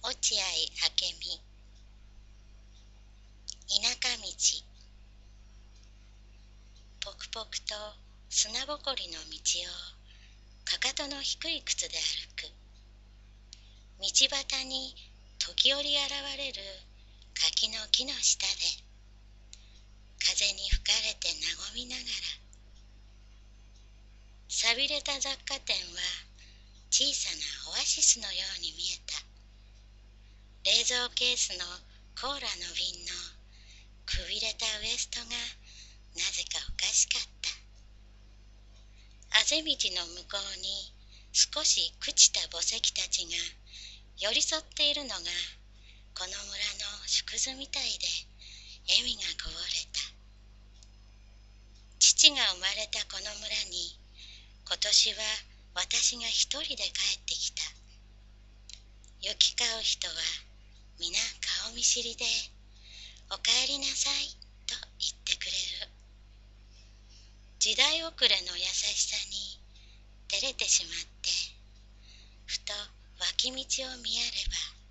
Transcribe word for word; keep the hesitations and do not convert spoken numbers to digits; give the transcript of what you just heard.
落合明美。田舎道。ぽくぽくと砂ぼこりの道をかかとの低い靴で歩く。道端に時折現れる柿の木の下で風に吹かれて和みながら、さびれた雑貨店は小さなオアシスのように見えた。冷蔵ケースのコーラの瓶のくびれたウエストがなぜかおかしかった。あぜ道の向こうに少し朽ちた墓石たちが寄り添っているのがこの村の縮図みたいで笑みがこぼれた。父が生まれたこの村に今年は私が一人で帰ってきた。行き交う人は皆顔見知りでおかえりなさいと言ってくれる。時代遅れの優しさに照れてしまって、ふと脇道を見やれば